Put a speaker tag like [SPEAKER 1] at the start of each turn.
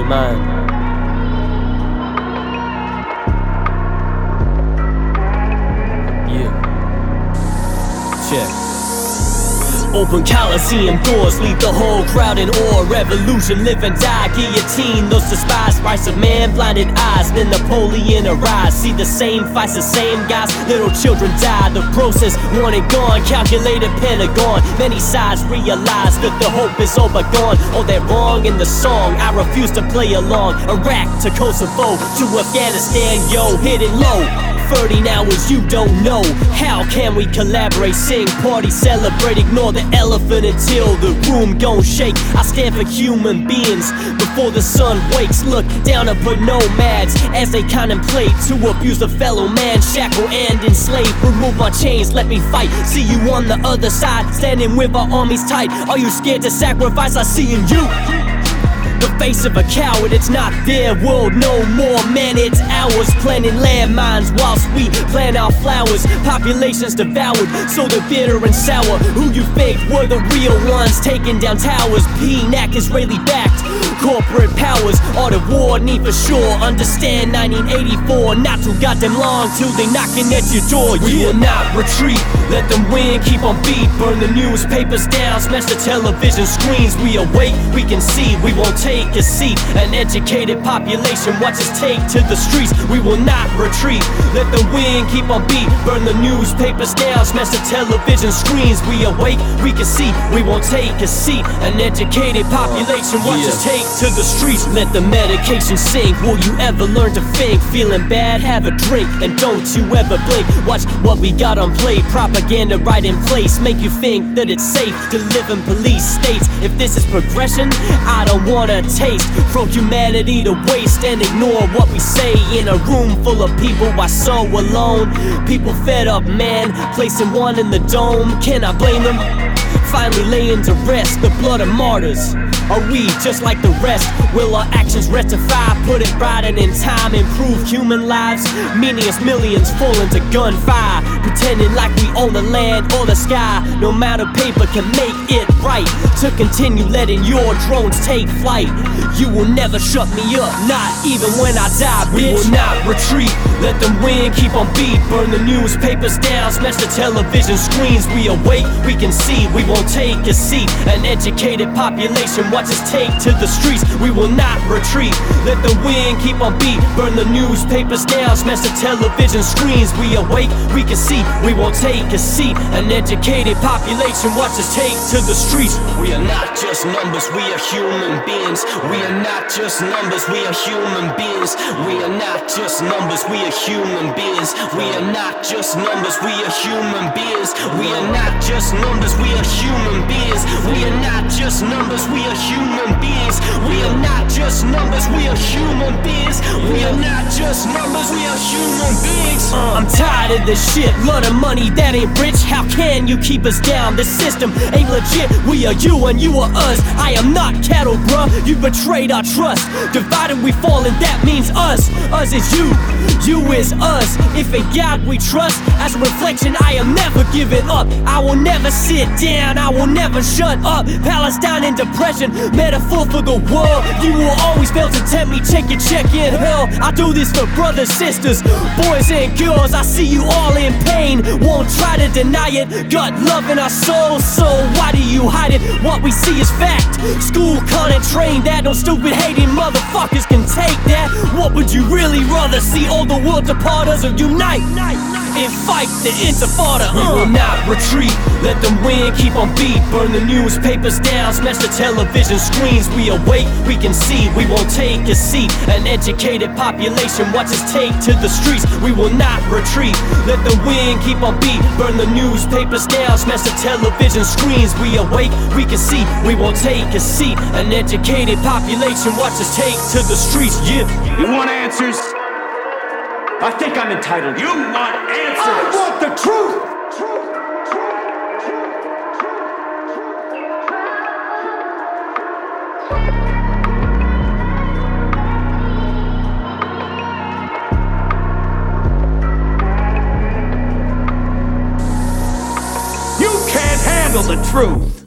[SPEAKER 1] great mind. Yeah. Check. Open Coliseum doors, leave the whole crowd in awe. Revolution, live and die, guillotine those despised rights of man, blinded eyes. Then Napoleon arise, see the same fights, the same guys. Little children die, the process one and gone. Calculated Pentagon, many sides realize that the hope is all but gone. Oh, they're wrong in the song, I refuse to play along. Iraq to Kosovo to Afghanistan, yo, hidden low. 30 hours you don't know. How can we collaborate, sing, party, celebrate, ignore the elephant until the room gon' shake? I stand for human beings before the sun wakes. Look down upon nomads as they contemplate to abuse a fellow man, shackle and enslave. Remove my chains, let me fight. See you on the other side, standing with our armies tight. Are you scared to sacrifice? I see in you the face of a coward. It's not their world no more, man, it's ours. Planting landmines whilst we plant our flowers. Populations devoured, so the bitter and sour. Who you think were the real ones taking down towers? PNAC Israeli backed corporate powers are the war need for sure. Understand 1984, not too goddamn long till they knocking at your door. We will not retreat, let them win, keep on beat. Burn the newspapers down, smash the television screens. We awake, we can see, we won't take a seat. An educated population watch us take to the streets. We will not retreat, let the wind keep on beat. Burn the newspapers down, smash the television screens. We awake, we can see, we won't take a seat. An educated population watch us take to the streets. Let the medication sink. Will you ever learn to think? Feeling bad? Have a drink and don't you ever blink. Watch what we got on play. Propaganda right in place, make you think that it's safe to live in police states. If this is progression, I don't wanna taste. Throw humanity to waste and ignore what we say. In a room full of people, why so alone? People fed up, man, placing one in the dome. Can I blame them? Finally laying to rest the blood of martyrs. Are we just like the rest? Will our actions rectify, put it right and in time, improve human lives? Meaningless millions fall into gunfire, pretending like we own the land or the sky. No amount of paper can make it right to continue letting your drones take flight. You will never shut me up, not even when I die, bitch. We will not retreat, let them win, keep on beat. Burn the newspapers down, smash the television screens. We awake, we can see, we won't take a seat. An educated population watch us take to the streets. We will not retreat, let the wind keep on beat. Burn the newspapers down, smash the television screens. We awake, we can see, we won't take a seat. An educated population watch us take to the streets. We are not just numbers, we are human beings. We are not just numbers, we are human beings. We are not just numbers, we are human beings. We are not just numbers, we are human beings. We are not just numbers, we are human beings. We are not just numbers, we are human beings. We are not just numbers, we are human beings. We are not just numbers, we are human beings. I'm tired of this shit, lot of money that ain't rich. How can you keep us down? The system ain't legit. We are you and you are us. I am not cattle, bruh. You betrayed our trust. Divided we fall and that means us. Us is you, you is us. If in God we trust, as a reflection I am never giving up. I will never sit down, I will never shut up. Palestine in depression, metaphor for the world. You will always fail to tempt me, check in hell. I do this for brothers, sisters, boys and girls. I see you all in pain, won't try to deny it. Got love in our souls, so why do you hide it? What we see is fact. School can't train that, no stupid hating motherfuckers can take that. What would you really rather see? All the world apart us or unite and fight the intifada? We will not retreat, let them win, keep on beat. Burn the newspapers down, smash the television screens. We awake, we can see, we won't take a seat. An educated population watch us take to the streets. We will not retreat, let the wind keep on beat. Burn the newspapers down, smash the television screens. We awake, we can see, we won't take a seat. An educated population watch us take to the streets. Yeah.
[SPEAKER 2] You want answers? I think I'm entitled. You want answers?
[SPEAKER 3] I want the truth! You can't handle the truth!